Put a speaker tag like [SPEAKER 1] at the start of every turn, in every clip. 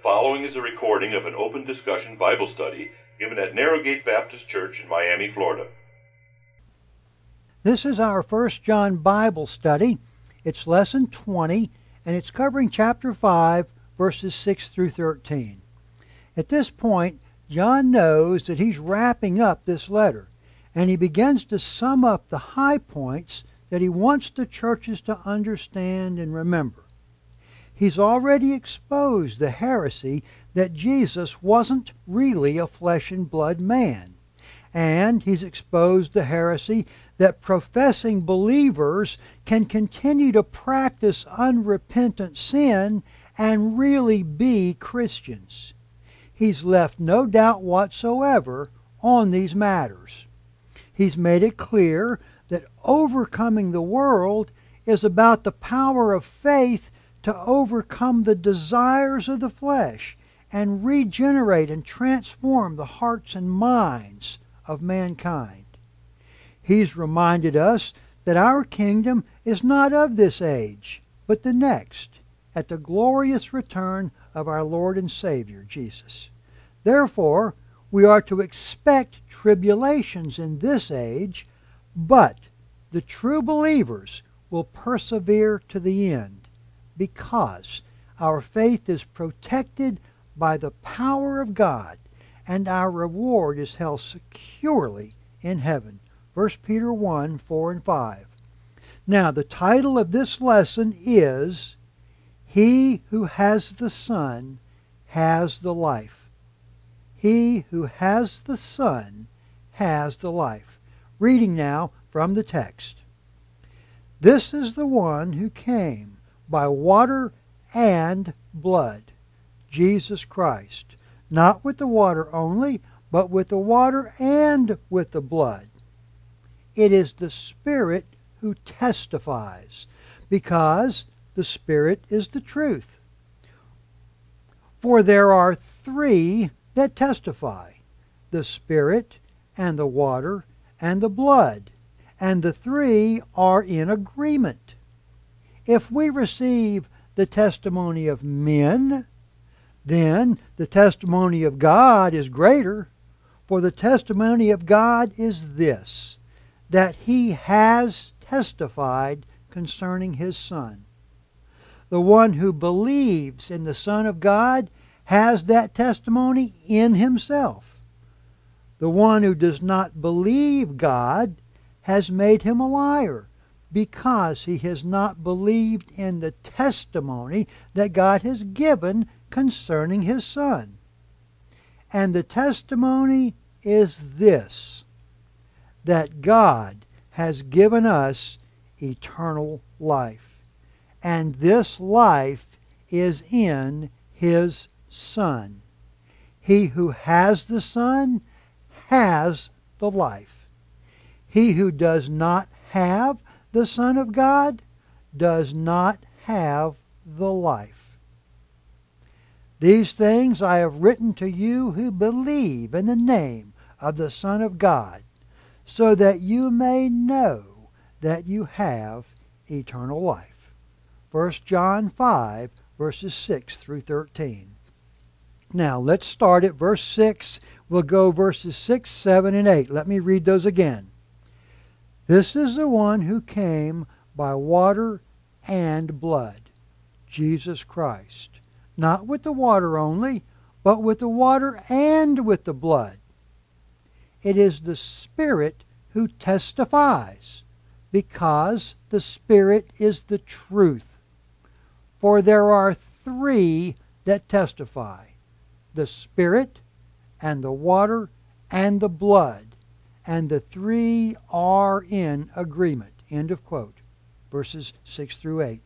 [SPEAKER 1] following is a recording of an open discussion Bible study given at Narrowgate Baptist Church in Miami, Florida.
[SPEAKER 2] This is our 1 John Bible study. It's lesson 20, and it's covering chapter 5, verses 6 through 13. At this point, John knows that he's wrapping up this letter, and he begins to sum up the high points that he wants the churches to understand and remember. He's already exposed the heresy that Jesus wasn't really a flesh and blood man. And he's exposed the heresy that professing believers can continue to practice unrepentant sin and really be Christians. He's left no doubt whatsoever on these matters. He's made it clear that overcoming the world is about the power of faith to overcome the desires of the flesh and regenerate and transform the hearts and minds of mankind. He's reminded us that our kingdom is not of this age, but the next, at the glorious return of our Lord and Savior, Jesus. Therefore, we are to expect tribulations in this age, but the true believers will persevere to the end, because our faith is protected by the power of God, and our reward is held securely in heaven. 1 Peter 1, 4 and 5. Now, the title of this lesson is, He who has the Son has the life. He who has the Son has the life. Reading now from the text. This is the one who came by water and blood, Jesus Christ, not with the water only, but with the water and with the blood. It is the Spirit who testifies, because the Spirit is the truth. For there are three that testify, the Spirit and the water and the blood, and the three are in agreement. If we receive the testimony of men, then the testimony of God is greater, for the testimony of God is this, that He has testified concerning His Son. The one who believes in the Son of God has that testimony in himself. The one who does not believe God has made him a liar, because he has not believed in the testimony that God has given concerning His Son. And the testimony is this, that God has given us eternal life, and this life is in His Son. He who has the Son has the life. He who does not have the Son of God does not have the life. These things I have written to you who believe in the name of the Son of God, so that you may know that you have eternal life. 1 John 5, verses 6 through 13. Now, let's start at verse 6. We'll go verses 6, 7, and 8. Let me read those again. This is the one who came by water and blood, Jesus Christ. Not with the water only, but with the water and with the blood. It is the Spirit who testifies, because the Spirit is the truth. For there are three that testify, the Spirit and the water and the blood, and the three are in agreement. End of quote. Verses 6 through 8.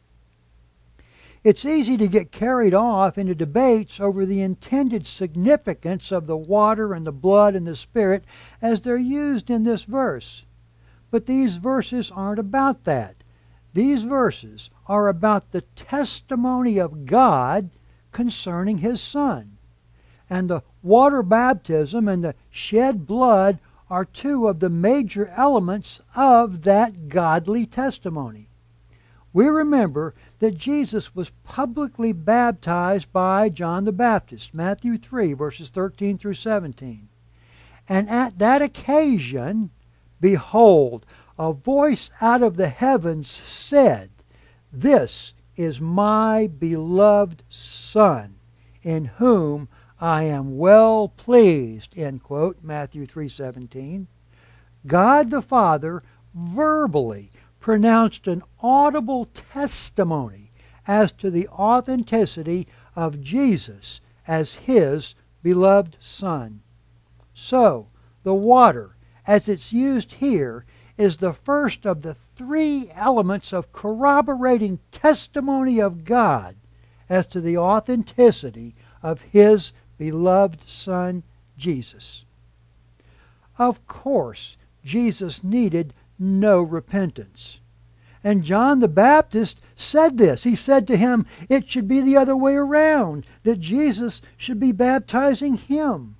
[SPEAKER 2] It's easy to get carried off into debates over the intended significance of the water and the blood and the Spirit as they're used in this verse. But these verses aren't about that. These verses are about the testimony of God concerning His Son. And the water baptism and the shed blood are two of the major elements of that godly testimony. We remember that Jesus was publicly baptized by John the Baptist, Matthew 3, verses 13 through 17. And at that occasion, behold, a voice out of the heavens said, "This is my beloved Son, in whom I am well pleased," end quote, Matthew 3:17. God the Father verbally pronounced an audible testimony as to the authenticity of Jesus as His beloved Son. So, the water, as it's used here, is the first of the three elements of corroborating testimony of God as to the authenticity of His beloved Son, Jesus. Of course, Jesus needed no repentance. And John the Baptist said this. He said to him, it should be the other way around, that Jesus should be baptizing him.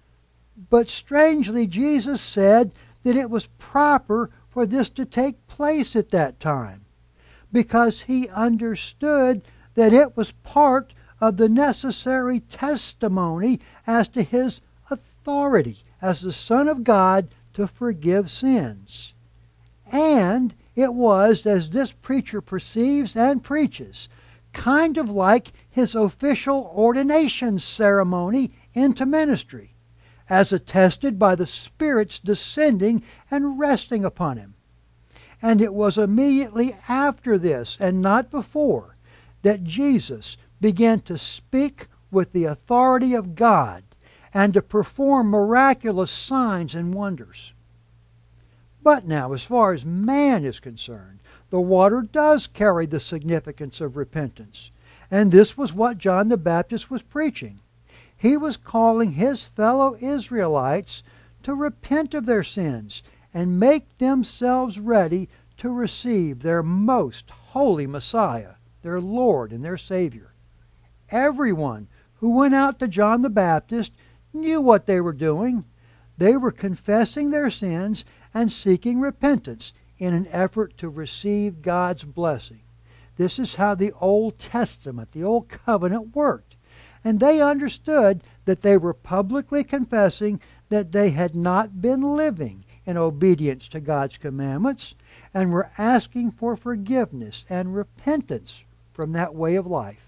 [SPEAKER 2] But strangely, Jesus said that it was proper for this to take place at that time, because he understood that it was part of the necessary testimony as to his authority as the Son of God to forgive sins. And it was, as this preacher perceives and preaches, kind of like his official ordination ceremony into ministry, as attested by the Spirit's descending and resting upon him. And it was immediately after this, and not before, that Jesus began to speak with the authority of God and to perform miraculous signs and wonders. But now, as far as man is concerned, the water does carry the significance of repentance. And this was what John the Baptist was preaching. He was calling his fellow Israelites to repent of their sins and make themselves ready to receive their most holy Messiah, their Lord and their Savior. Everyone who went out to John the Baptist knew what they were doing. They were confessing their sins and seeking repentance in an effort to receive God's blessing. This is how the Old Testament, the Old Covenant, worked. And they understood that they were publicly confessing that they had not been living in obedience to God's commandments and were asking for forgiveness and repentance from that way of life.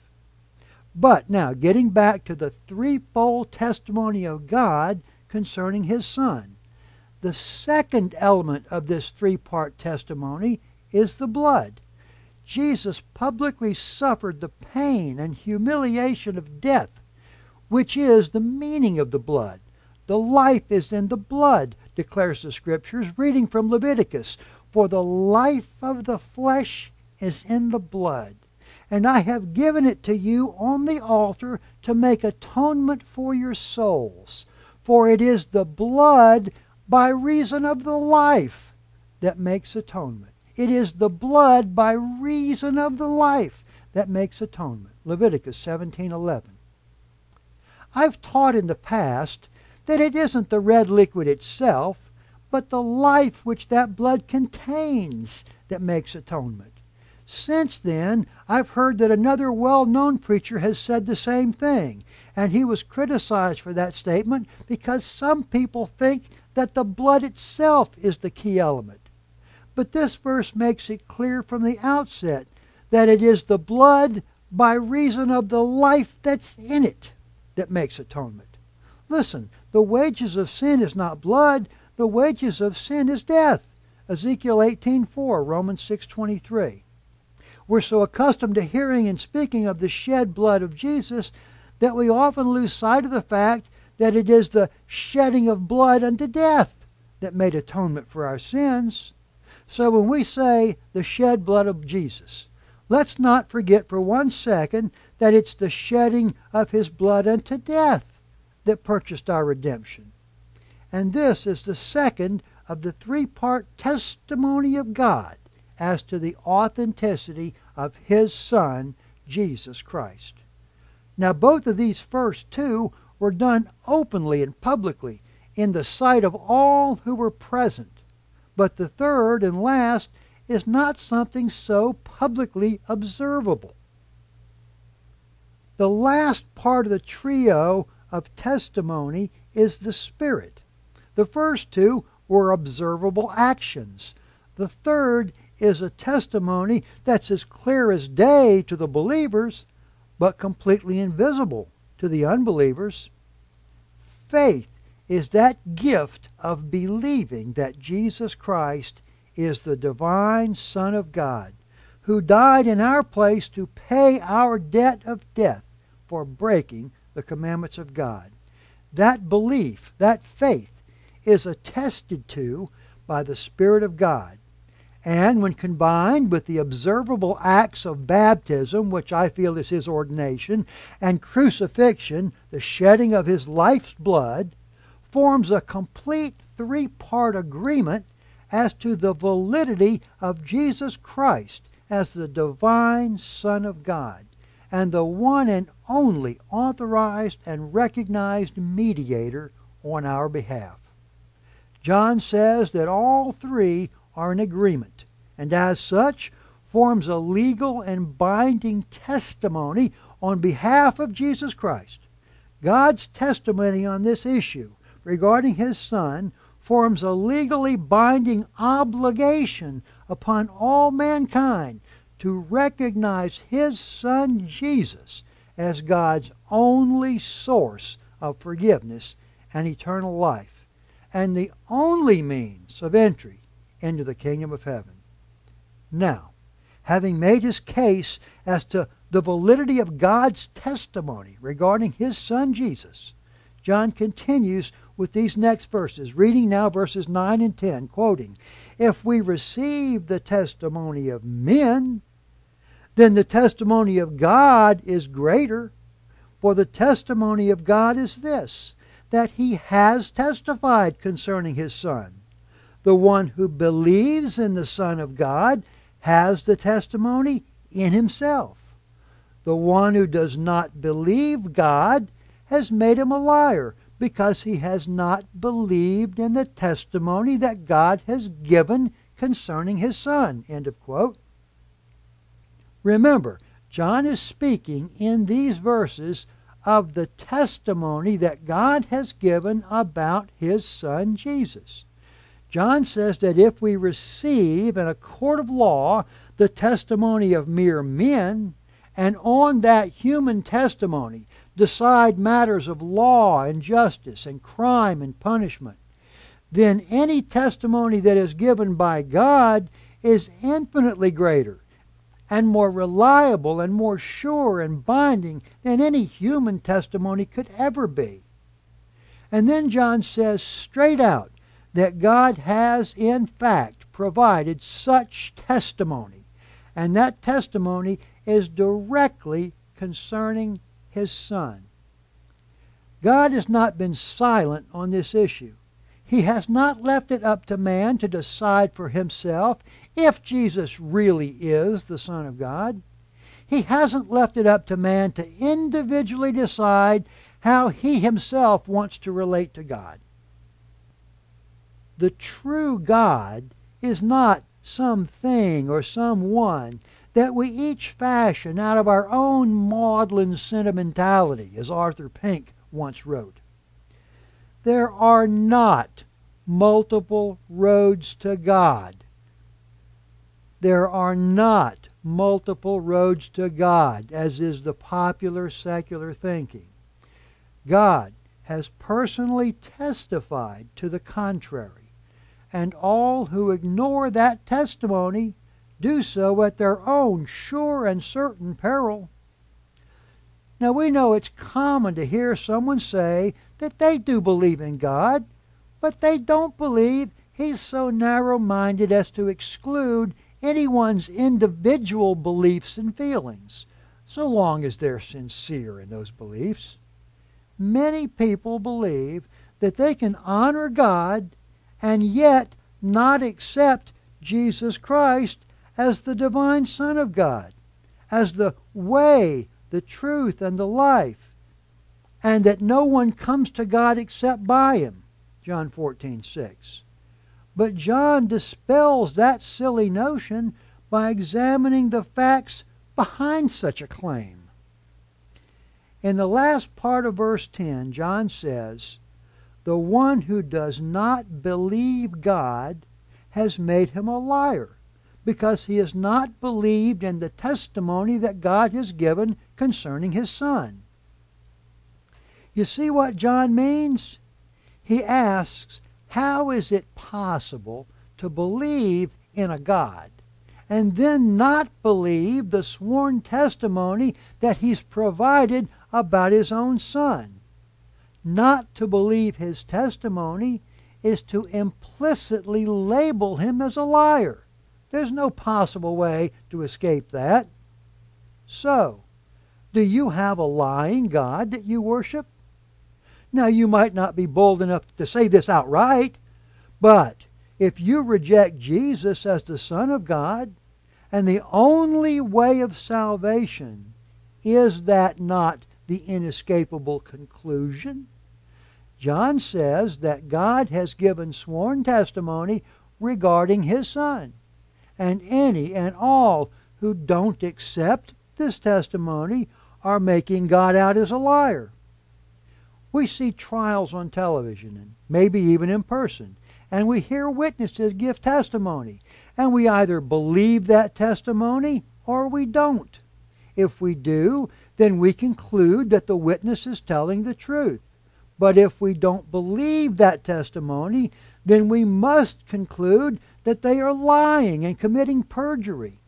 [SPEAKER 2] But now, getting back to the threefold testimony of God concerning His Son, the second element of this three-part testimony is the blood. Jesus publicly suffered the pain and humiliation of death, which is the meaning of the blood. The life is in the blood, declares the Scriptures, reading from Leviticus. For the life of the flesh is in the blood, and I have given it to you on the altar to make atonement for your souls. For it is the blood by reason of the life that makes atonement. It is the blood by reason of the life that makes atonement. Leviticus 17:11. I've taught in the past that it isn't the red liquid itself, but the life which that blood contains that makes atonement. Since then, I've heard that another well-known preacher has said the same thing, and he was criticized for that statement because some people think that the blood itself is the key element. But this verse makes it clear from the outset that it is the blood by reason of the life that's in it that makes atonement. Listen, the wages of sin is not blood, the wages of sin is death. Ezekiel 18:4, Romans 6:23. We're so accustomed to hearing and speaking of the shed blood of Jesus that we often lose sight of the fact that it is the shedding of blood unto death that made atonement for our sins. So when we say the shed blood of Jesus, let's not forget for 1 second that it's the shedding of His blood unto death that purchased our redemption. And this is the second of the three-part testimony of God as to the authenticity of His Son, Jesus Christ. Now, both of these first two were done openly and publicly in the sight of all who were present. But the third and last is not something so publicly observable. The last part of the trio of testimony is the Spirit. The first two were observable actions. The third is a testimony that's as clear as day to the believers, but completely invisible to the unbelievers. Faith is that gift of believing that Jesus Christ is the divine Son of God, who died in our place to pay our debt of death for breaking the commandments of God. That belief, that faith, is attested to by the Spirit of God. And when combined with the observable acts of baptism, which I feel is His ordination, and crucifixion, the shedding of His life's blood, forms a complete three-part agreement as to the validity of Jesus Christ as the divine Son of God and the one and only authorized and recognized mediator on our behalf. John says that all three are in agreement, and as such forms a legal and binding testimony on behalf of Jesus Christ. God's testimony on this issue regarding His Son forms a legally binding obligation upon all mankind to recognize His Son Jesus as God's only source of forgiveness and eternal life, and the only means of entry into the kingdom of heaven. Now, having made his case as to the validity of God's testimony regarding His Son Jesus, John continues with these next verses, reading now verses 9 and 10, quoting, "If we receive the testimony of men, then the testimony of God is greater. For the testimony of God is this, that He has testified concerning His Son. The one who believes in the Son of God has the testimony in himself. The one who does not believe God has made him a liar, because he has not believed in the testimony that God has given concerning His Son." End of quote. Remember, John is speaking in these verses of the testimony that God has given about His Son Jesus. John says that if we receive in a court of law the testimony of mere men, and on that human testimony decide matters of law and justice and crime and punishment, then any testimony that is given by God is infinitely greater and more reliable and more sure and binding than any human testimony could ever be. And then John says straight out that God has in fact provided such testimony, and that testimony is directly concerning His Son. God has not been silent on this issue. He has not left it up to man to decide for himself if Jesus really is the Son of God. He hasn't left it up to man to individually decide how he himself wants to relate to God. The true God is not something or someone that we each fashion out of our own maudlin sentimentality, as Arthur Pink once wrote. There are not multiple roads to God. There are not multiple roads to God, as is the popular secular thinking. God has personally testified to the contrary, and all who ignore that testimony do so at their own sure and certain peril. Now we know it's common to hear someone say that they do believe in God, but they don't believe He's so narrow-minded as to exclude anyone's individual beliefs and feelings, so long as they're sincere in those beliefs. Many people believe that they can honor God and yet not accept Jesus Christ as the divine Son of God, as the way, the truth, and the life, and that no one comes to God except by Him, John 14:6. But John dispels that silly notion by examining the facts behind such a claim. In the last part of verse 10, John says, "The one who does not believe God has made him a liar, because he has not believed in the testimony that God has given concerning his Son." You see what John means? He asks, how is it possible to believe in a God and then not believe the sworn testimony that he's provided about his own Son? Not to believe his testimony is to implicitly label him as a liar. There's no possible way to escape that. So, do you have a lying God that you worship? Now, you might not be bold enough to say this outright, but if you reject Jesus as the Son of God, and the only way of salvation, is that not the inescapable conclusion? John says that God has given sworn testimony regarding his Son, and any and all who don't accept this testimony are making God out as a liar. We see trials on television, and maybe even in person, and we hear witnesses give testimony, and we either believe that testimony or we don't. If we do, then we conclude that the witness is telling the truth. But if we don't believe that testimony, then we must conclude that they are lying and committing perjury.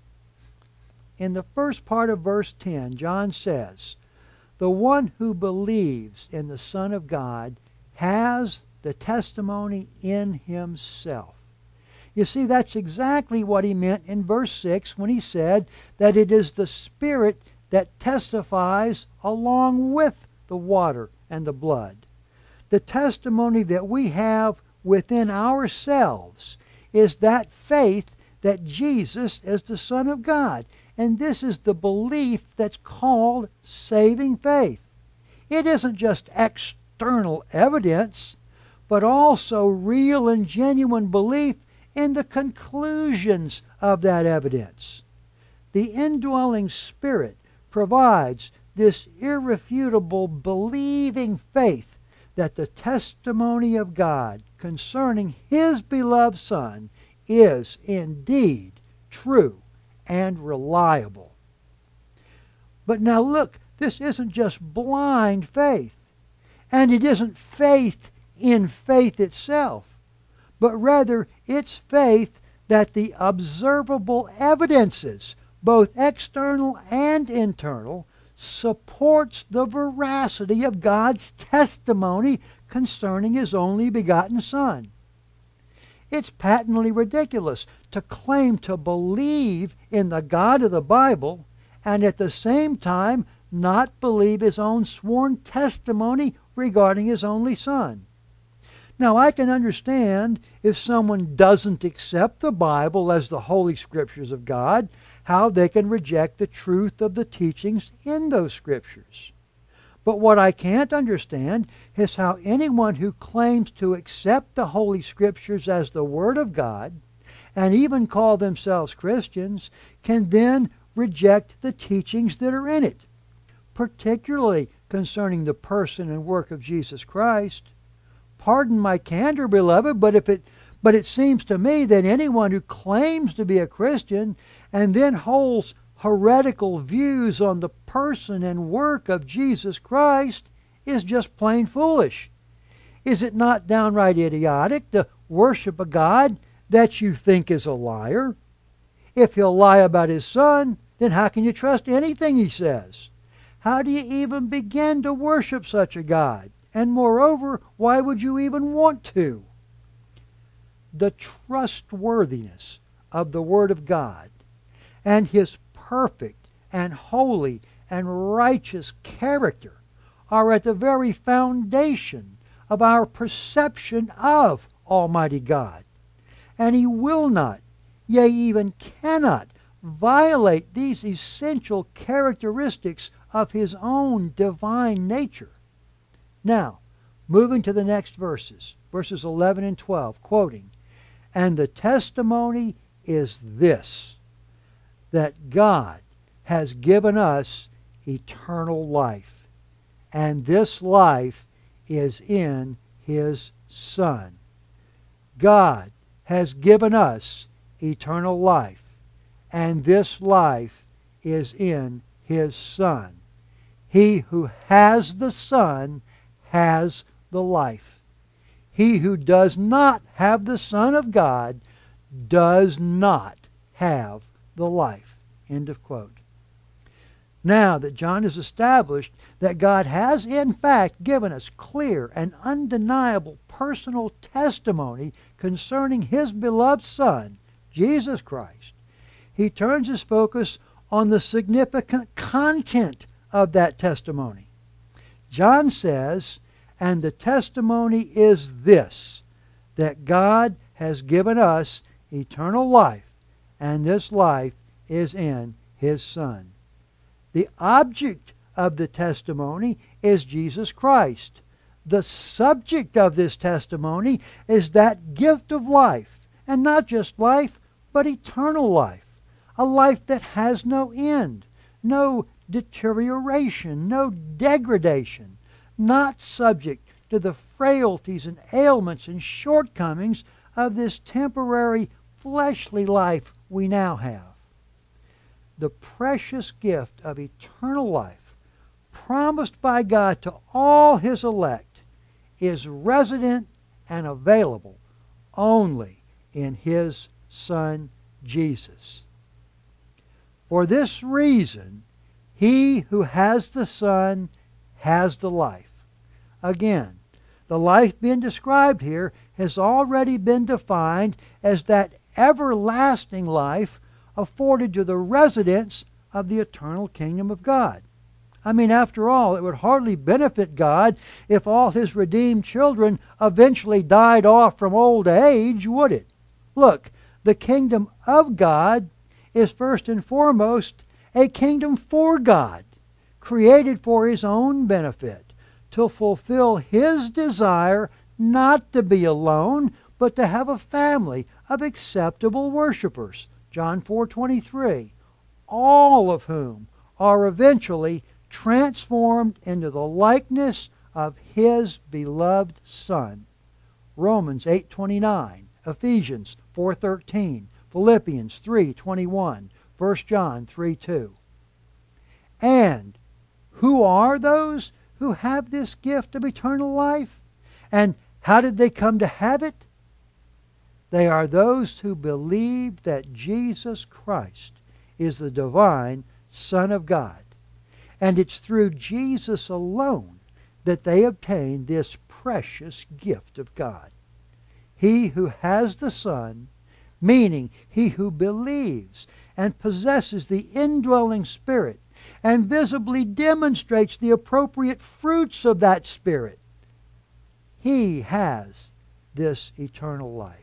[SPEAKER 2] In the first part of verse 10, John says, "The one who believes in the Son of God has the testimony in himself." You see, that's exactly what he meant in verse 6 when he said that it is the Spirit that testifies along with the water and the blood. The testimony that we have within ourselves is that faith that Jesus is the Son of God. And this is the belief that's called saving faith. It isn't just external evidence, but also real and genuine belief in the conclusions of that evidence. The indwelling Spirit provides this irrefutable believing faith that the testimony of God concerning His beloved Son is indeed true and reliable. But now look, this isn't just blind faith, and it isn't faith in faith itself, but rather it's faith that the observable evidences, both external and internal, supports the veracity of God's testimony concerning His only begotten Son. It's patently ridiculous to claim to believe in the God of the Bible and at the same time not believe His own sworn testimony regarding His only Son. Now, I can understand if someone doesn't accept the Bible as the Holy Scriptures of God, how they can reject the truth of the teachings in those Scriptures. But what I can't understand is how anyone who claims to accept the Holy Scriptures as the Word of God, and even call themselves Christians, can then reject the teachings that are in it, particularly concerning the person and work of Jesus Christ. Pardon my candor, beloved, but it seems to me that anyone who claims to be a Christian and then holds heretical views on the person and work of Jesus Christ is just plain foolish. Is it not downright idiotic to worship a God that you think is a liar? If He'll lie about His Son, then how can you trust anything He says? How do you even begin to worship such a God? And moreover, why would you even want to? The trustworthiness of the Word of God and His perfect and holy and righteous character are at the very foundation of our perception of Almighty God. And He will not, yea, even cannot, violate these essential characteristics of His own divine nature. Now, moving to the next verses 11 and 12, quoting, And the testimony is this, that God has given us eternal life, and this life is in His Son. God has given us eternal life, and this life is in His Son. He who has the Son has the life. He who does not have the Son of God does not have the life. End of quote. Now that John has established that God has in fact given us clear and undeniable personal testimony concerning His beloved Son, Jesus Christ, he turns his focus on the significant content of that testimony. John says, and the testimony is this, that God has given us eternal life, and this life is in His Son. The object of the testimony is Jesus Christ. The subject of this testimony is that gift of life, and not just life, but eternal life. A life that has no end, no deterioration, no degradation, not subject to the frailties and ailments and shortcomings of this temporary fleshly life we now have. The precious gift of eternal life, promised by God to all His elect, is resident and available only in His Son Jesus. For this reason, he who has the Son has the life. Again, the life being described here has already been defined as that everlasting life afforded to the residents of the eternal kingdom of God. I mean, after all, it would hardly benefit God if all His redeemed children eventually died off from old age, would it? Look, the kingdom of God is first and foremost a kingdom for God, created for His own benefit, to fulfill His desire not to be alone, but to have a family of acceptable worshipers. John 4:23, all of whom are eventually transformed into the likeness of His beloved Son. Romans 8:29, Ephesians 4:13, Philippians 3:21, 1 John 3:2. And who are those who have this gift of eternal life? And how did they come to have it? They are those who believe that Jesus Christ is the divine Son of God. And it's through Jesus alone that they obtain this precious gift of God. He who has the Son, meaning he who believes and possesses the indwelling Spirit and visibly demonstrates the appropriate fruits of that Spirit, he has this eternal life.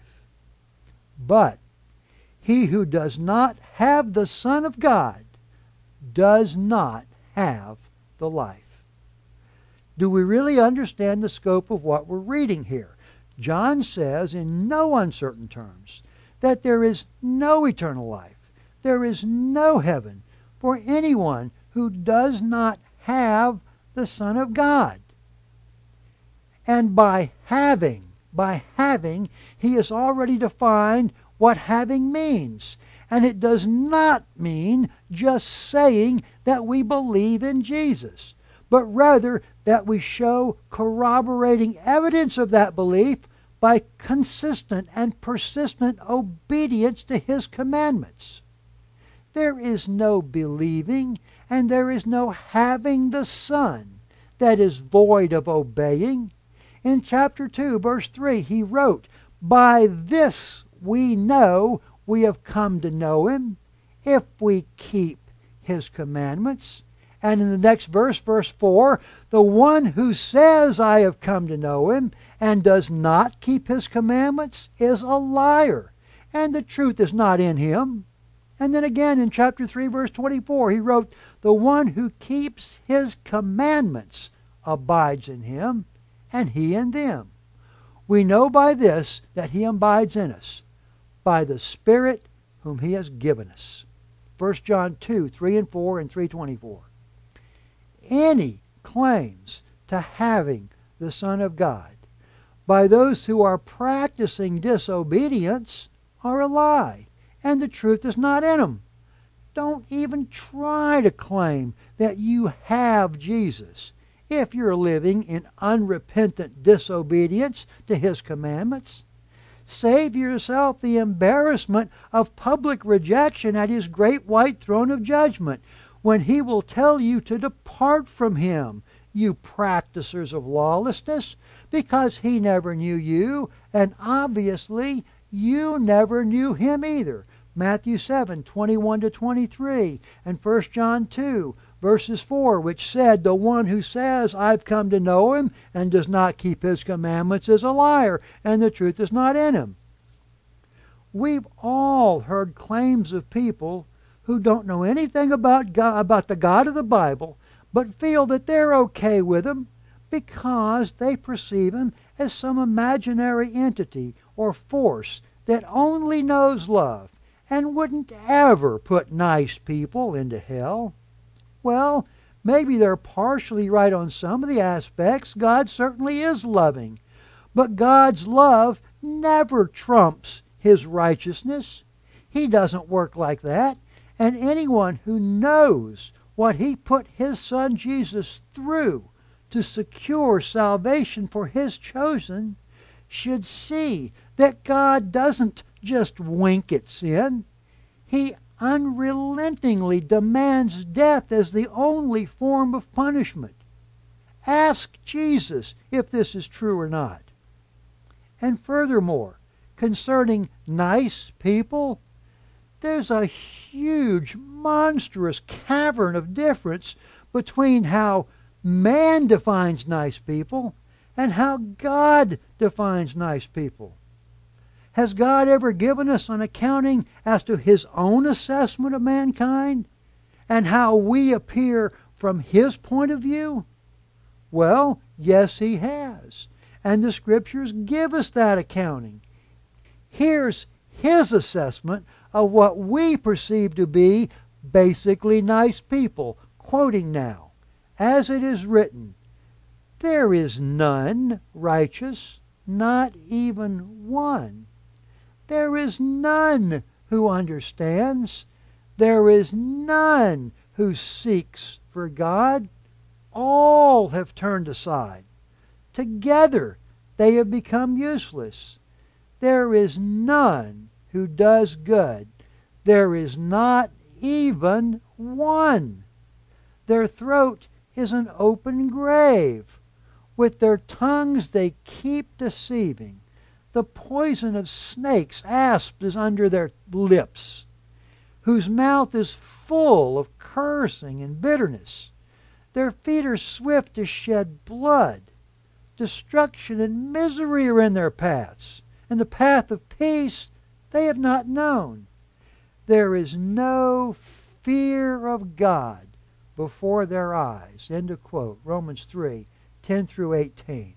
[SPEAKER 2] But he who does not have the Son of God does not have the life. Do we really understand the scope of what we're reading here? John says in no uncertain terms that there is no eternal life, there is no heaven for anyone who does not have the Son of God. And by having, he has already defined what having means. And it does not mean just saying that we believe in Jesus, but rather that we show corroborating evidence of that belief by consistent and persistent obedience to His commandments. There is no believing and there is no having the Son that is void of obeying. In chapter 2, verse 3, he wrote, "By this we know we have come to know Him, if we keep His commandments." And in the next verse, verse 4, "The one who says, 'I have come to know Him,' and does not keep His commandments is a liar, and the truth is not in him." And then again in chapter 3, verse 24, he wrote, "The one who keeps His commandments abides in Him, and He in them. We know by this that He abides in us, by the Spirit whom he has given us. 1 John 2, 3 and 4 and 3:24. Any claims to having the Son of God by those who are practicing disobedience are a lie, and the truth is not in them. Don't even try to claim that you have Jesus if you're living in unrepentant disobedience to his commandments. Save yourself the embarrassment of public rejection at his great white throne of judgment, when he will tell you to depart from him, you practicers of lawlessness, because he never knew you, and obviously you never knew him either. Matthew 7, 21 to 23, and 1 John 2, verses 4, which said, "The one who says, 'I've come to know him,' and does not keep his commandments is a liar, and the truth is not in him." We've all heard claims of people who don't know anything about God, about the God of the Bible, but feel that they're okay with him because they perceive him as some imaginary entity or force that only knows love and wouldn't ever put nice people into hell. Well, maybe they're partially right on some of the aspects. God certainly is loving, but God's love never trumps his righteousness. He doesn't work like that, and anyone who knows what he put his Son Jesus through to secure salvation for his chosen should see that God doesn't just wink at sin. He unrelentingly demands death as the only form of punishment. Ask Jesus if this is true or not. And furthermore, concerning nice people, there's a huge, monstrous cavern of difference between how man defines nice people and how God defines nice people. Has God ever given us an accounting as to his own assessment of mankind and how we appear from his point of view? Well, yes, he has. And the Scriptures give us that accounting. Here's his assessment of what we perceive to be basically nice people, quoting now, "As it is written, there is none righteous, not even one. There is none who understands. There is none who seeks for God. All have turned aside. Together they have become useless. There is none who does good. There is not even one. Their throat is an open grave. With their tongues they keep deceiving. The poison of snakes, asps, is under their lips, whose mouth is full of cursing and bitterness. Their feet are swift to shed blood. Destruction and misery are in their paths, and the path of peace they have not known. There is no fear of God before their eyes." End of quote. Romans 3, 10 through 18.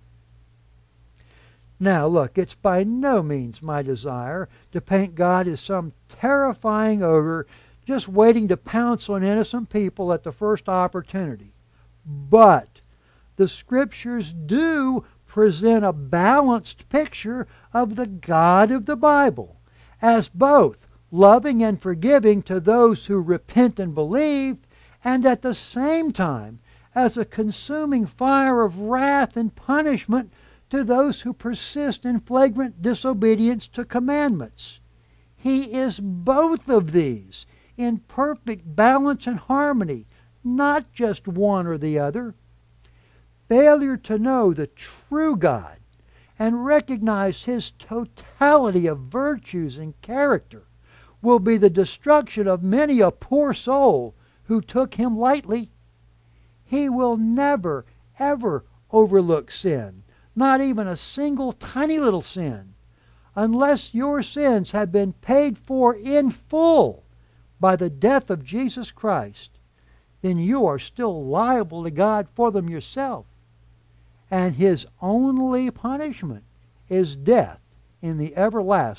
[SPEAKER 2] Now look, it's by no means my desire to paint God as some terrifying ogre just waiting to pounce on innocent people at the first opportunity. But the Scriptures do present a balanced picture of the God of the Bible as both loving and forgiving to those who repent and believe, and at the same time as a consuming fire of wrath and punishment to those who persist in flagrant disobedience to commandments. He is both of these in perfect balance and harmony, not just one or the other. Failure to know the true God and recognize his totality of virtues and character will be the destruction of many a poor soul who took him lightly. He will never, ever overlook sin, not even a single tiny little sin, unless your sins have been paid for in full by the death of Jesus Christ. Then you are still liable to God for them yourself. And his only punishment is death in the everlasting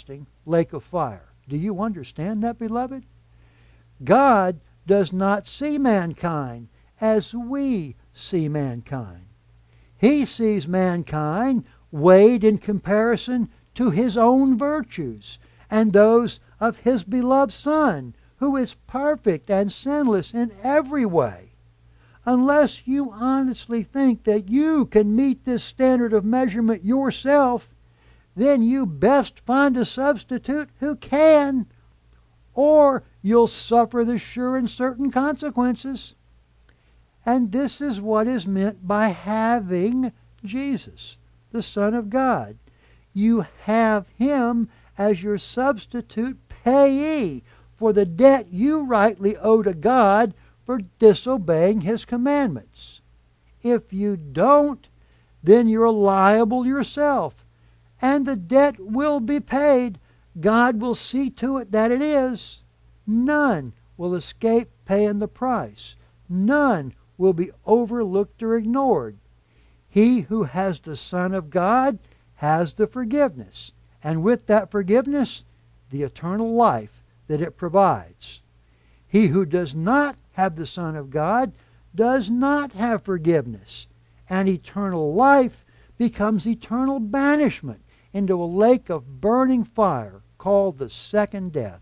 [SPEAKER 2] lake of fire. Do you understand that, beloved? God does not see mankind as we see mankind. He sees mankind weighed in comparison to His own virtues and those of His beloved Son, who is perfect and sinless in every way. Unless you honestly think that you can meet this standard of measurement yourself, then you best find a substitute who can, or you'll suffer the sure and certain consequences. And this is what is meant by having Jesus, the Son of God. You have Him as your substitute payee for the debt you rightly owe to God for disobeying His commandments. If you don't, then you're liable yourself, and the debt will be paid. God will see to it that it is. None will escape paying the price. None will be overlooked or ignored. He who has the Son of God has the forgiveness, and with that forgiveness, the eternal life that it provides. He who does not have the Son of God does not have forgiveness, and eternal life becomes eternal banishment into a lake of burning fire called the second death.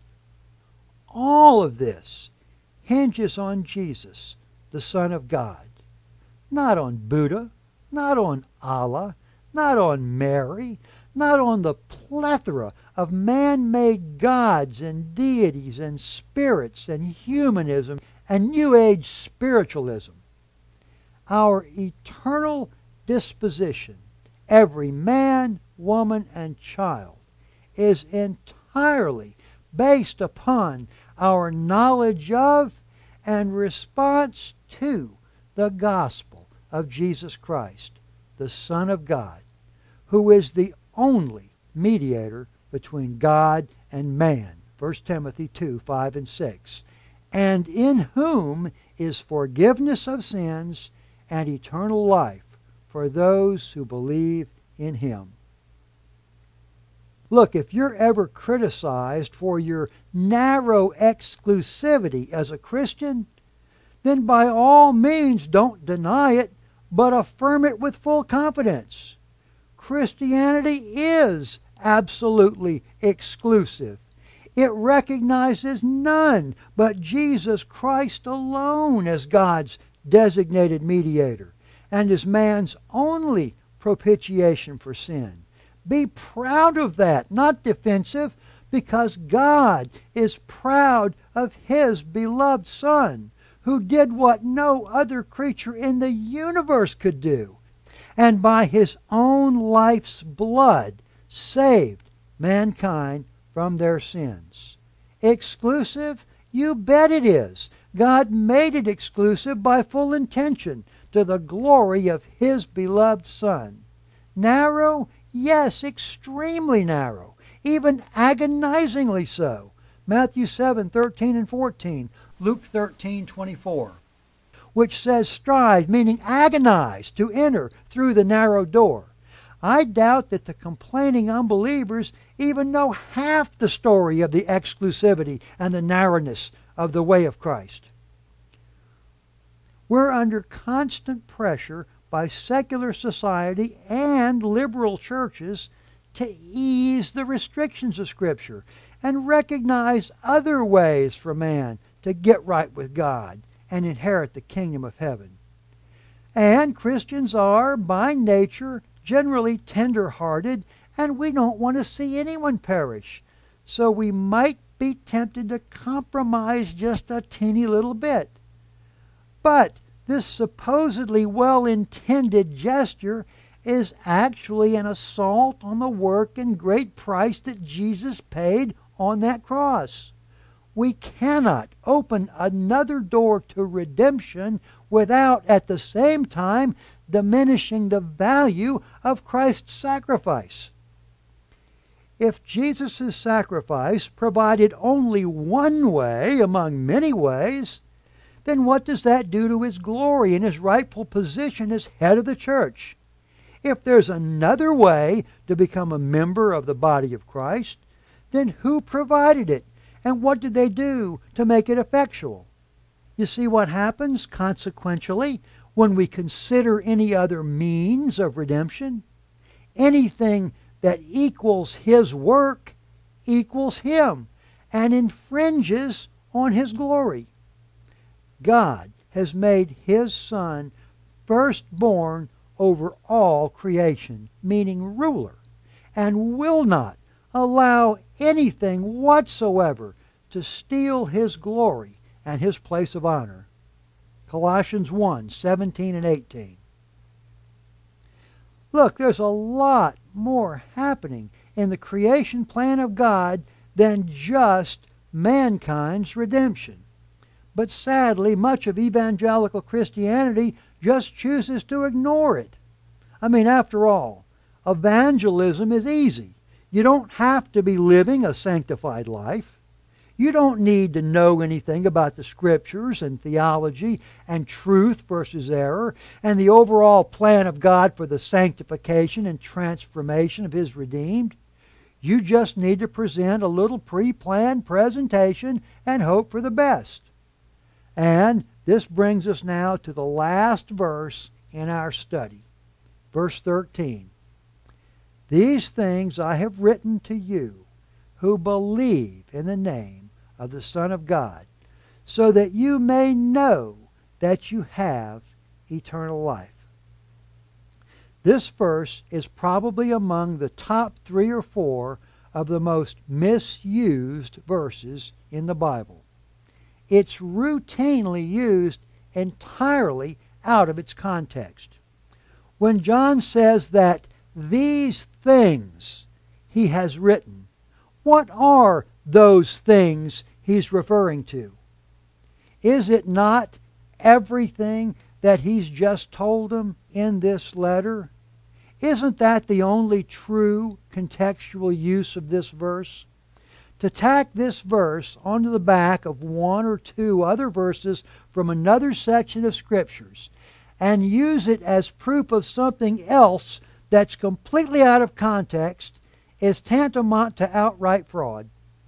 [SPEAKER 2] All of this hinges on Jesus, the Son of God. Not on Buddha, not on Allah, not on Mary, not on the plethora of man-made gods and deities and spirits and humanism and New Age spiritualism. Our eternal disposition, every man, woman, and child, is entirely based upon our knowledge of and response to the gospel of Jesus Christ, the Son of God, who is the only mediator between God and man. 1 Timothy 2, 5 and 6. And in whom is forgiveness of sins and eternal life for those who believe in Him. Look, if you're ever criticized for your narrow exclusivity as a Christian, then by all means don't deny it, but affirm it with full confidence. Christianity is absolutely exclusive. It recognizes none but Jesus Christ alone as God's designated mediator and as man's only propitiation for sin. Be proud of that, not defensive, because God is proud of His beloved Son, who did what no other creature in the universe could do, and by His own life's blood saved mankind from their sins. Exclusive? You bet it is. God made it exclusive by full intention to the glory of His beloved Son. Narrow? Yes, extremely narrow, even agonizingly so. Matthew 7, 13 and 14, Luke 13, 24, which says strive, meaning agonize, to enter through the narrow door. I doubt that the complaining unbelievers even know half the story of the exclusivity and the narrowness of the way of Christ. We're under constant pressure by secular society and liberal churches to ease the restrictions of Scripture and recognize other ways for man to get right with God and inherit the kingdom of heaven. And Christians are, by nature, generally tender-hearted, and we don't want to see anyone perish. So we might be tempted to compromise just a teeny little bit. But this supposedly well-intended gesture is actually an assault on the work and great price that Jesus paid on that cross. We cannot open another door to redemption without at the same time diminishing the value of Christ's sacrifice. If Jesus' sacrifice provided only one way among many ways, then what does that do to His glory and His rightful position as head of the church? If there's another way to become a member of the body of Christ, then who provided it? And what did they do to make it effectual? You see what happens, consequentially, when we consider any other means of redemption? Anything that equals His work equals Him and infringes on His glory. God has made His Son firstborn over all creation, meaning ruler, and will not allow anything whatsoever to steal His glory and His place of honor. Colossians 1:17 and 18. Look, there's a lot more happening in the creation plan of God than just mankind's redemption. But sadly, much of evangelical Christianity just chooses to ignore it. I mean, after all, evangelism is easy. You don't have to be living a sanctified life. You don't need to know anything about the Scriptures and theology and truth versus error and the overall plan of God for the sanctification and transformation of His redeemed. You just need to present a little pre-planned presentation and hope for the best. And this brings us now to the last verse in our study. Verse 13. These things I have written to you who believe in the name of the Son of God, so that you may know that you have eternal life. This verse is probably among the top 3 or 4 of the most misused verses in the Bible. It's routinely used entirely out of its context. When John says that these things he has written, what are those things he's referring to? Is it not everything that he's just told them in this letter? Isn't that the only true contextual use of this verse? To tack this verse onto the back of 1 or 2 other verses from another section of Scriptures and use it as proof of something else that's completely out of context is tantamount to outright fraud.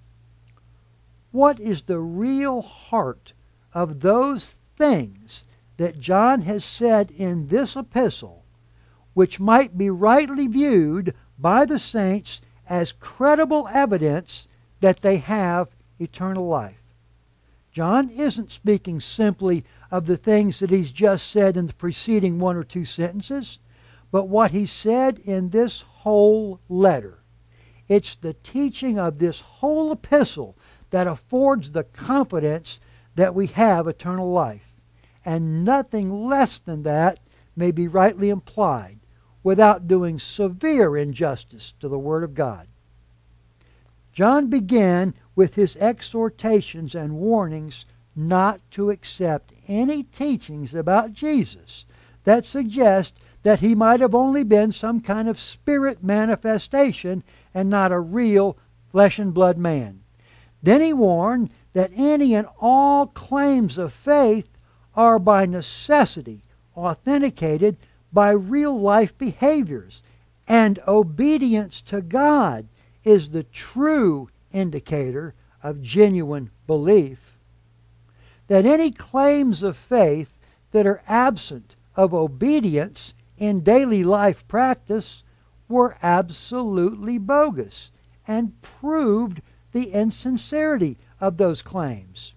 [SPEAKER 2] What is the real heart of those things that John has said in this epistle, which might be rightly viewed by the saints as credible evidence that they have eternal life? John isn't speaking simply of the things that he's just said in the preceding 1 or 2 sentences, but what he said in this whole letter. It's the teaching of this whole epistle that affords the confidence that we have eternal life. And nothing less than that may be rightly implied without doing severe injustice to the Word of God. John began with his exhortations and warnings not to accept any teachings about Jesus that suggest that he might have only been some kind of spirit manifestation and not a real flesh and blood man. Then he warned that any and all claims of faith are by necessity authenticated by real life behaviors, and obedience to God is the true indicator of genuine belief. That any claims of faith that are absent of obedience in daily life practice were absolutely bogus and proved the insincerity of those claims.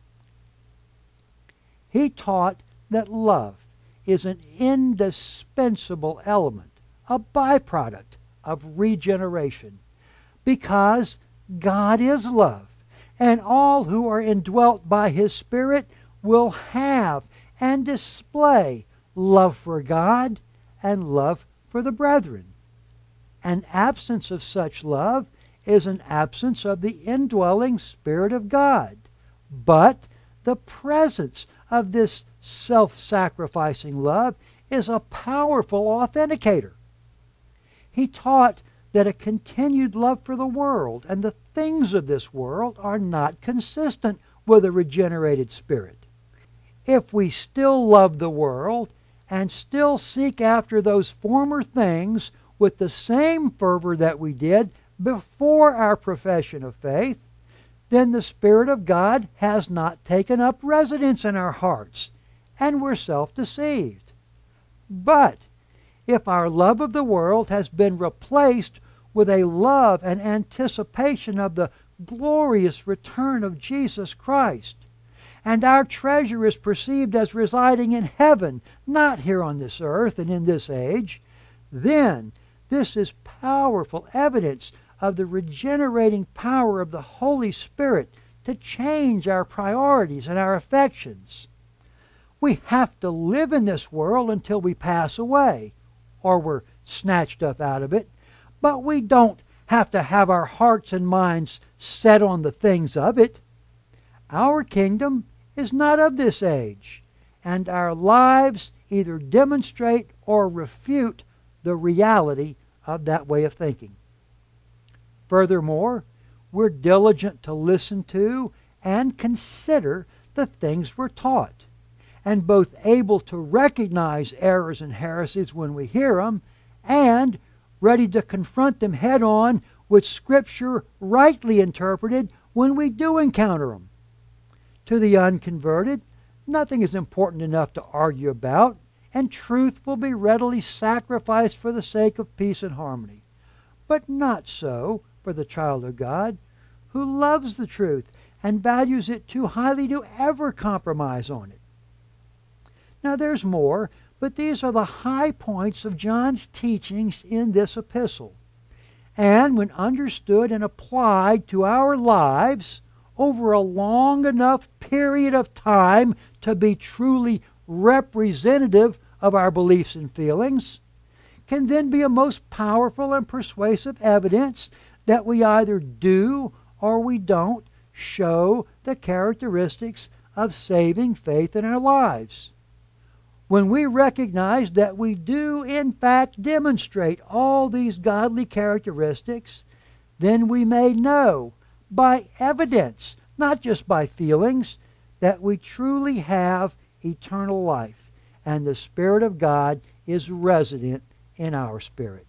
[SPEAKER 2] He taught that love is an indispensable element, a byproduct of regeneration, because God is love, and all who are indwelt by His Spirit will have and display love for God and love for the brethren. An absence of such love is an absence of the indwelling Spirit of God. But the presence of this self-sacrificing love is a powerful authenticator. He taught that a continued love for the world and the things of this world are not consistent with a regenerated spirit. If we still love the world and still seek after those former things with the same fervor that we did before our profession of faith, then the Spirit of God has not taken up residence in our hearts, and we're self-deceived. But if our love of the world has been replaced with a love and anticipation of the glorious return of Jesus Christ, and our treasure is perceived as residing in heaven, not here on this earth and in this age, then this is powerful evidence of the regenerating power of the Holy Spirit to change our priorities and our affections. We have to live in this world until we pass away, or we're snatched up out of it, but we don't have to have our hearts and minds set on the things of it. Our kingdom is not of this age, and our lives either demonstrate or refute the reality of that way of thinking. Furthermore, we're diligent to listen to and consider the things we're taught, and both able to recognize errors and heresies when we hear them, and ready to confront them head on with Scripture rightly interpreted when we do encounter them. To the unconverted, nothing is important enough to argue about, and truth will be readily sacrificed for the sake of peace and harmony. But not so for the child of God, who loves the truth and values it too highly to ever compromise on it. Now there's more, but these are the high points of John's teachings in this epistle. And when understood and applied to our lives over a long enough period of time to be truly representative of our beliefs and feelings, can then be a most powerful and persuasive evidence that we either do or we don't show the characteristics of saving faith in our lives. When we recognize that we do in fact demonstrate all these godly characteristics, then we may know by evidence, not just by feelings, that we truly have eternal life, and the Spirit of God is resident in our spirit.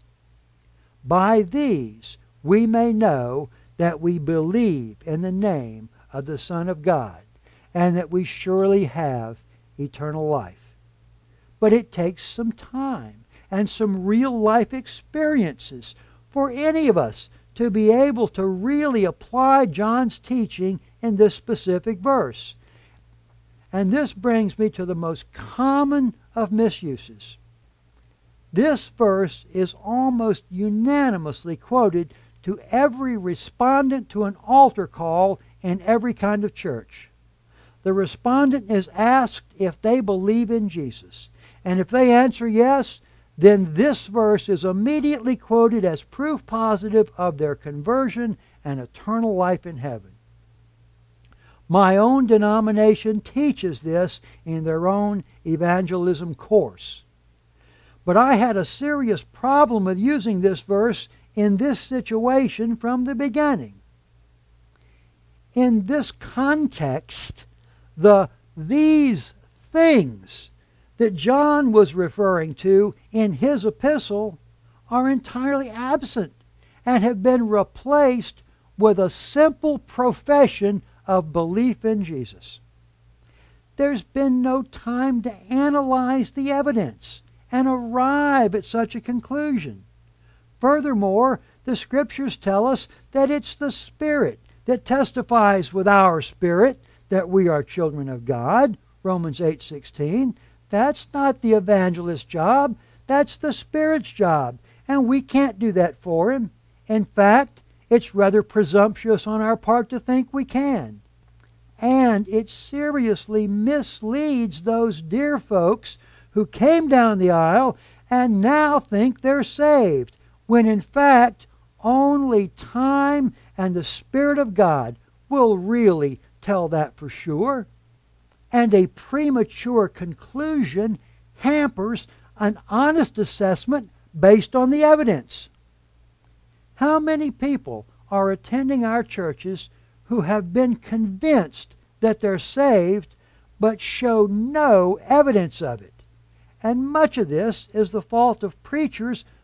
[SPEAKER 2] By these we may know that we believe in the name of the Son of God, and that we surely have eternal life. But it takes some time and some real life experiences for any of us to be able to really apply John's teaching in this specific verse. And this brings me to the most common of misuses. This verse is almost unanimously quoted to every respondent to an altar call in every kind of church. The respondent is asked if they believe in Jesus. And if they answer yes, then this verse is immediately quoted as proof positive of their conversion and eternal life in heaven. My own denomination teaches this in their own evangelism course. But I had a serious problem with using this verse in this situation from the beginning. In this context, these things that John was referring to in his epistle are entirely absent and have been replaced with a simple profession of belief in Jesus. There's been no time to analyze the evidence and arrive at such a conclusion. Furthermore, the Scriptures tell us that it's the Spirit that testifies with our spirit that we are children of God, Romans 8:16. That's not the evangelist's job. That's the Spirit's job. And we can't do that for him. In fact, it's rather presumptuous on our part to think we can. And it seriously misleads those dear folks who came down the aisle and now think they're saved, when in fact only time and the Spirit of God will really tell that for sure. And a premature conclusion hampers an honest assessment based on the evidence. How many people are attending our churches who have been convinced that they're saved but show no evidence of it? And much of this is the fault of preachers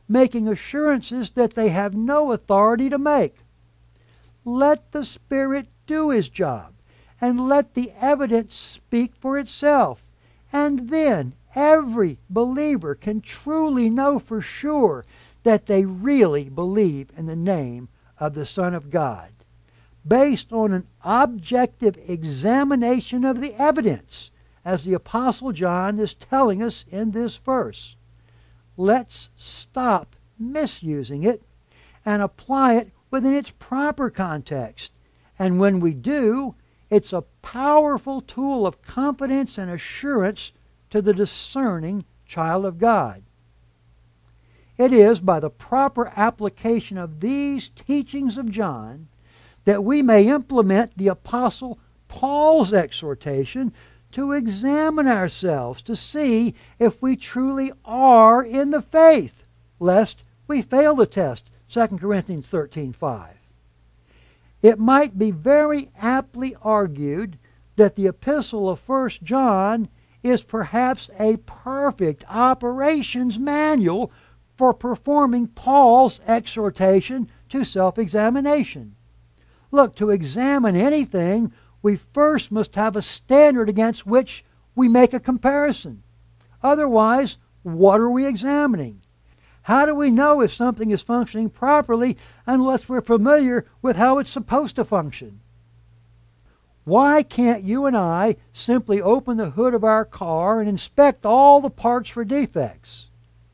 [SPEAKER 2] making assurances that they have no authority to make. Let the Spirit do His job, and let the evidence speak for itself. And then every believer can truly know for sure that they really believe in the name of the Son of God, based on an objective examination of the evidence, as the Apostle John is telling us in this verse. Let's stop misusing it and apply it within its proper context. And when we do, it's a powerful tool of confidence and assurance to the discerning child of God. It is by the proper application of these teachings of John that we may implement the Apostle Paul's exhortation to examine ourselves to see if we truly are in the faith, lest we fail the test. 2 Corinthians 13:5. It might be very aptly argued that the epistle of 1 John is perhaps a perfect operations manual for performing Paul's exhortation to self-examination. Look, to examine anything, we first must have a standard against which we make a comparison. Otherwise, what are we examining? How do we know if something is functioning properly unless we're familiar with how it's supposed to function? Why can't you and I simply open the hood of our car and inspect all the parts for defects?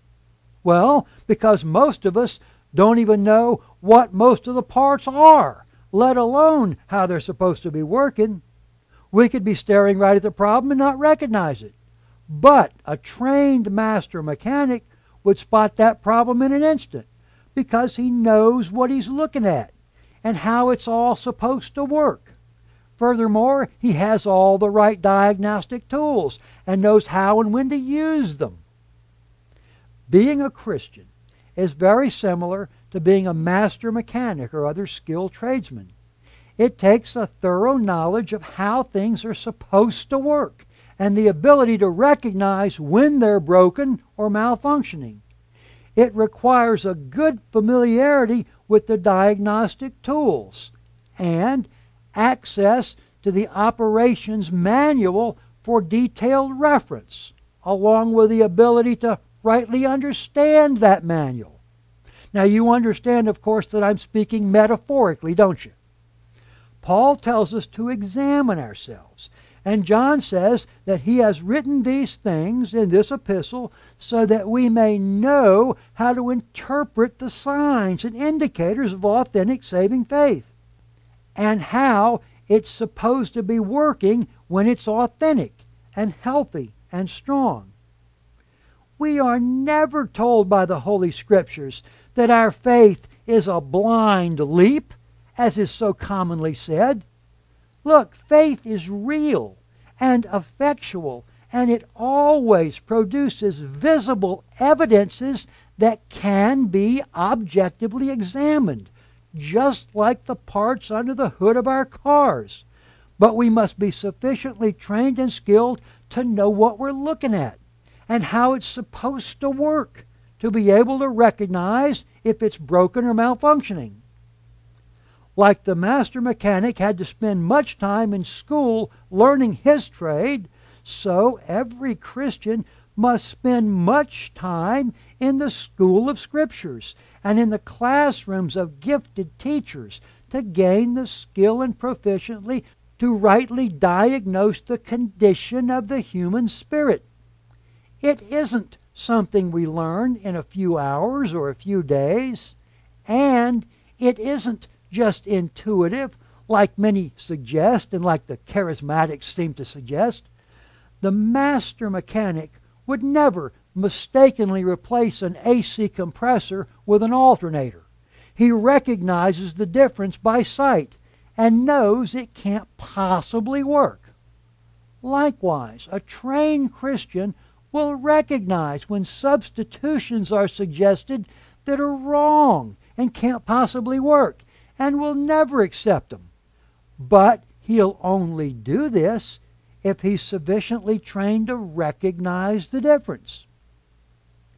[SPEAKER 2] Well, because most of us don't even know what most of the parts are, let alone how they're supposed to be working. We could be staring right at the problem and not recognize it. But a trained master mechanic would spot that problem in an instant, because he knows what he's looking at and how it's all supposed to work. Furthermore, he has all the right diagnostic tools and knows how and when to use them. Being a Christian is very similar to being a master mechanic or other skilled tradesman. It takes a thorough knowledge of how things are supposed to work and the ability to recognize when they're broken or malfunctioning. It requires a good familiarity with the diagnostic tools and access to the operations manual for detailed reference, along with the ability to rightly understand that manual. Now you understand, of course, that I'm speaking metaphorically, don't you? Paul tells us to examine ourselves, and John says that he has written these things in this epistle so that we may know how to interpret the signs and indicators of authentic saving faith, and how it's supposed to be working when it's authentic and healthy and strong. We are never told by the Holy Scriptures that our faith is a blind leap, as is so commonly said. Look, faith is real and effectual, and it always produces visible evidences that can be objectively examined, just like the parts under the hood of our cars. But we must be sufficiently trained and skilled to know what we're looking at and how it's supposed to work, to be able to recognize if it's broken or malfunctioning. Like the master mechanic had to spend much time in school learning his trade, so every Christian must spend much time in the school of Scriptures and in the classrooms of gifted teachers to gain the skill and proficiently to rightly diagnose the condition of the human spirit. It isn't something we learn in a few hours or a few days, and it isn't just intuitive like many suggest and like the charismatics seem to suggest. The master mechanic would never mistakenly replace an AC compressor with an alternator. He recognizes the difference by sight and knows it can't possibly work. Likewise, a trained Christian will recognize when substitutions are suggested that are wrong and can't possibly work, and will never accept them. But he'll only do this if he's sufficiently trained to recognize the difference.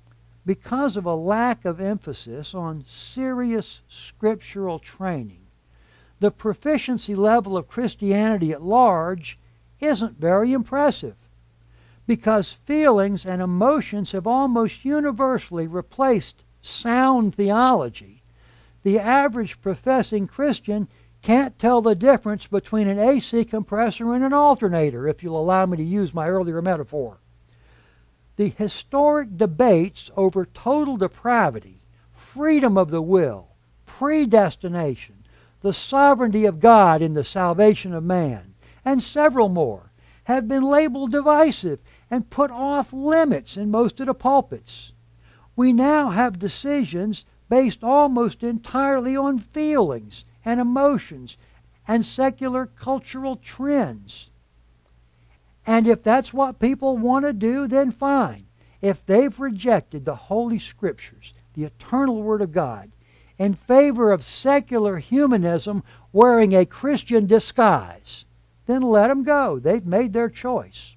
[SPEAKER 2] because of a lack of emphasis on serious scriptural training, the proficiency level of Christianity at large isn't very impressive, because feelings and emotions have almost universally replaced sound theology. The average professing Christian can't tell the difference between an AC compressor and an alternator, if you'll allow me to use my earlier metaphor. The historic debates over total depravity, freedom of the will, predestination, the sovereignty of God in the salvation of man, and several more, have been labeled divisive and put off limits in most of the pulpits. We now have decisions based almost entirely on feelings and emotions and secular cultural trends. And if that's what people want to do, then fine. If they've rejected the Holy Scriptures, the eternal Word of God, in favor of secular humanism wearing a Christian disguise, then let them go. They've made their choice.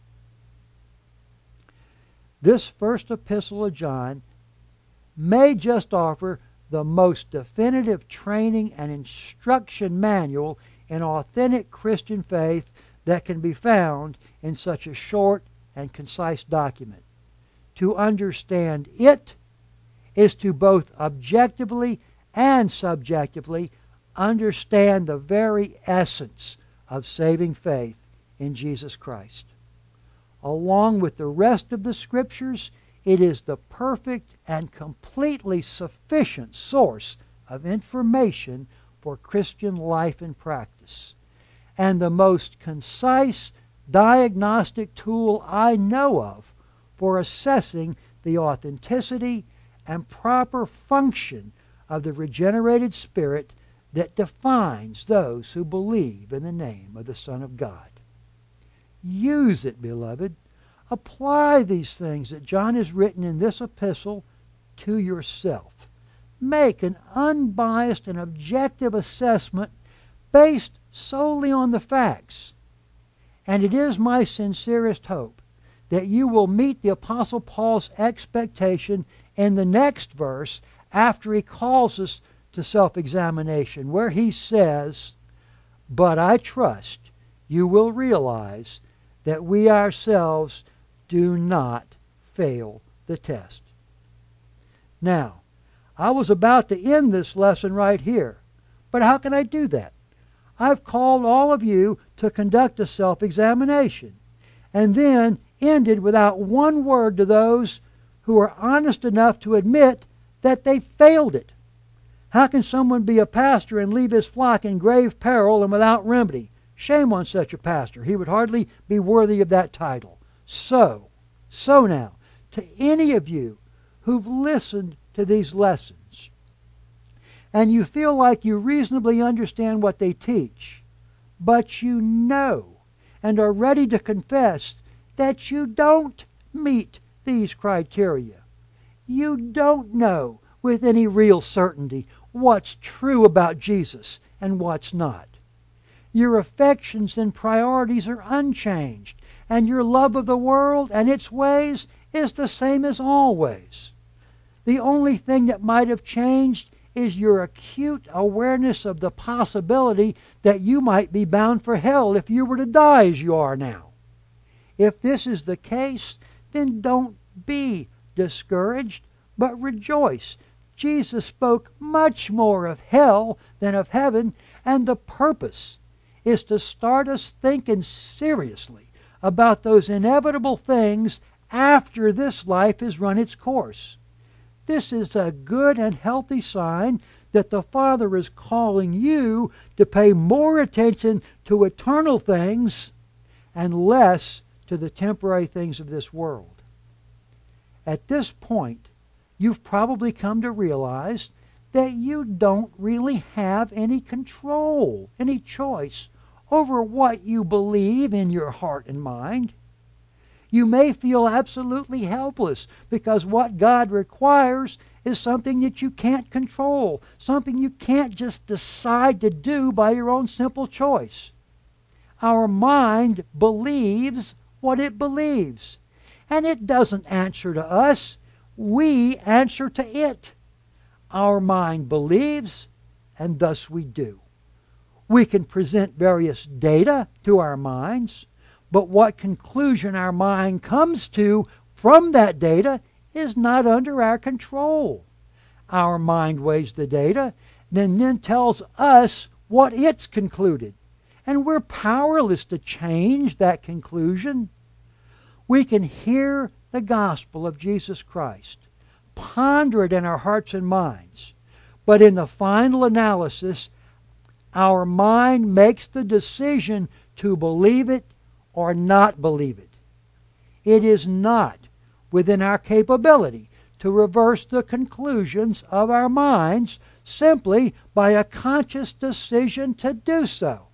[SPEAKER 2] This first epistle of John may just offer the most definitive training and instruction manual in authentic Christian faith that can be found in such a short and concise document. To understand it is to both objectively and subjectively understand the very essence of saving faith in Jesus Christ. Along with the rest of the Scriptures, it is the perfect and completely sufficient source of information for Christian life and practice, and the most concise diagnostic tool I know of for assessing the authenticity and proper function of the regenerated Spirit that defines those who believe in the name of the Son of God. Use it, beloved. Apply these things that John has written in this epistle to yourself. Make an unbiased and objective assessment based solely on the facts. And it is my sincerest hope that you will meet the Apostle Paul's expectation in the next verse after he calls us to self-examination, where he says, "But I trust you will realize that we ourselves do not fail the test." Now, I was about to end this lesson right here, but how can I do that? I've called all of you to conduct a self-examination, and then ended without one word to those who are honest enough to admit that they failed it. How can someone be a pastor and leave his flock in grave peril and without remedy? Shame on such a pastor. He would hardly be worthy of that title. So now, to any of you who've listened to these lessons, and you feel like you reasonably understand what they teach, but you know and are ready to confess that you don't meet these criteria. You don't know with any real certainty what's true about Jesus and what's not. Your affections and priorities are unchanged, and your love of the world and its ways is the same as always. The only thing that might have changed is your acute awareness of the possibility that you might be bound for hell if you were to die as you are now. If this is the case, then don't be discouraged, but rejoice. Jesus spoke much more of hell than of heaven, and the purpose is to start us thinking seriously about those inevitable things after this life has run its course. This is a good and healthy sign that the Father is calling you to pay more attention to eternal things and less to the temporary things of this world. At this point, you've probably come to realize that you don't really have any control, any choice over what you believe in your heart and mind. You may feel absolutely helpless because what God requires is something that you can't control, something you can't just decide to do by your own simple choice. Our mind believes what it believes, and it doesn't answer to us. we answer to it. Our mind believes, and thus we do. We can present various data to our minds, but what conclusion our mind comes to from that data is not under our control. Our mind weighs the data, then tells us what it's concluded, and we're powerless to change that conclusion. We can hear the gospel of Jesus Christ, ponder it in our hearts and minds, but in the final analysis, our mind makes the decision to believe it or not believe it. It is not within our capability to reverse the conclusions of our minds simply by a conscious decision to do so.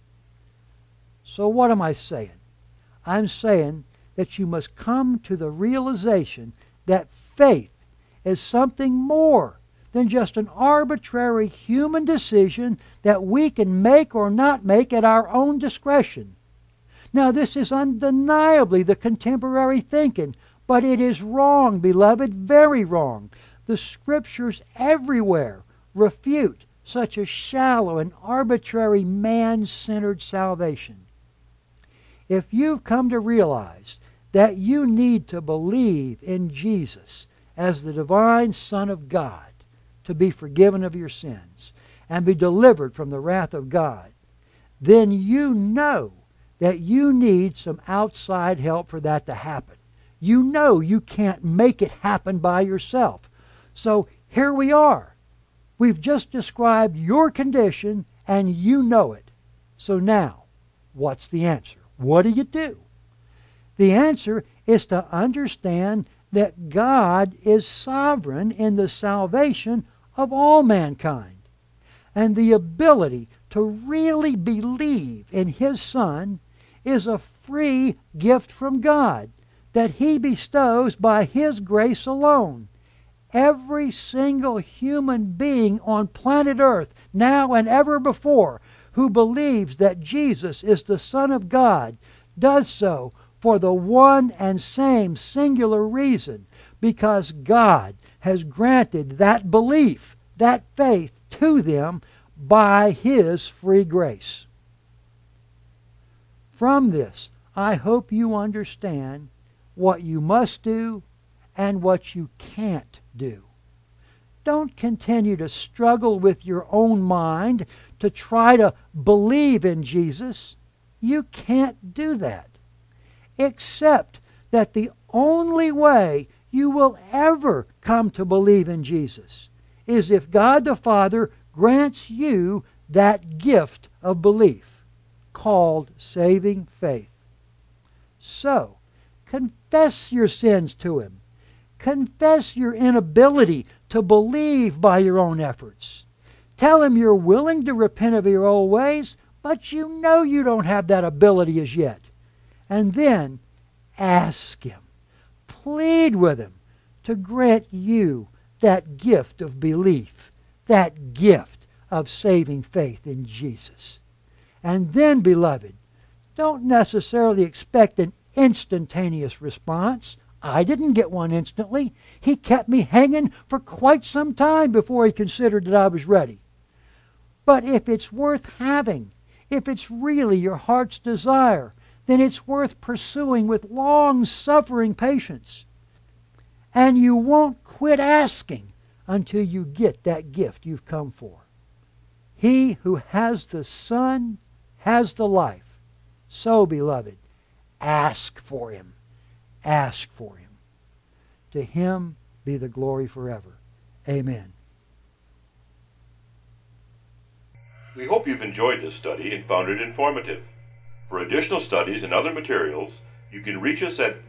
[SPEAKER 2] So what am I saying? I'm saying that you must come to the realization that faith is something more than just an arbitrary human decision that we can make or not make at our own discretion. Now, this is undeniably the contemporary thinking, but it is wrong, beloved, very wrong. The Scriptures everywhere refute such a shallow and arbitrary man-centered salvation. If you've come to realize that you need to believe in Jesus as the divine Son of God to be forgiven of your sins and be delivered from the wrath of God, then you know that you need some outside help for that to happen. You know you can't make it happen by yourself. So here we are. We've just described your condition and you know it. So now, what's the answer? What do you do? The answer is to understand that God is sovereign in the salvation of all mankind. And the ability to really believe in His Son is a free gift from God that He bestows by His grace alone. Every single human being on planet Earth, now and ever before, who believes that Jesus is the Son of God, does so for the one and same singular reason, because God has granted that belief, that faith to them by His free grace. From this, I hope you understand what you must do and what you can't do. Don't continue to struggle with your own mind to try to believe in Jesus. You can't do that. Except that the only way you will ever come to believe in Jesus is if God the Father grants you that gift of belief called saving faith. So, confess your sins to Him. Confess your inability to believe by your own efforts. Tell Him you're willing to repent of your old ways, but you know you don't have that ability as yet. And then ask Him, plead with Him to grant you that gift of belief, that gift of saving faith in Jesus. And then, beloved, don't necessarily expect an instantaneous response. I didn't get one instantly. He kept me hanging for quite some time before He considered that I was ready. But if it's worth having, if it's really your heart's desire, then it's worth pursuing with long-suffering patience. And you won't quit asking until you get that gift you've come for. He who has the Son has the life. So, beloved, ask for Him. Ask for Him. To Him be the glory forever. Amen.
[SPEAKER 1] We hope you've enjoyed this study and found it informative. For additional studies and other materials, you can reach us at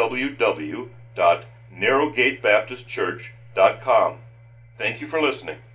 [SPEAKER 1] www.narrowgatebaptistchurch.com. Thank you for listening.